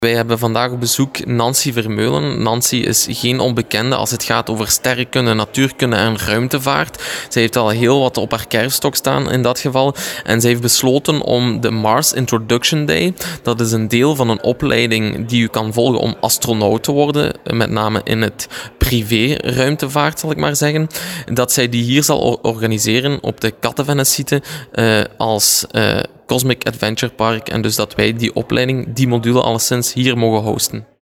Wij hebben vandaag op bezoek Nancy Vermeulen. Nancy is geen onbekende als het gaat over sterrenkunde, natuurkunde en ruimtevaart. Zij heeft al heel wat op haar kerfstok staan in dat geval. En zij heeft besloten om de Mars Introduction Day, dat is een deel van een opleiding die u kan volgen om astronaut te worden, met name in het privé-ruimtevaart, zal ik maar zeggen, dat zij die hier zal organiseren op de Kattenvenne-site als Cosmic Adventure Park. En dus dat wij die opleiding, die module alleszins hier mogen hosten.